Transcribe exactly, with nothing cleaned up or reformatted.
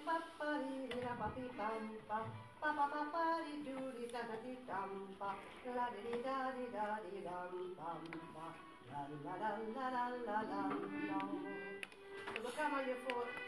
pa pa di di da pa di dum pa pa pa pa pa di do di da da di dum pa la di di da di da di dum pam pa la la la la la la la la. Och då kan man ju få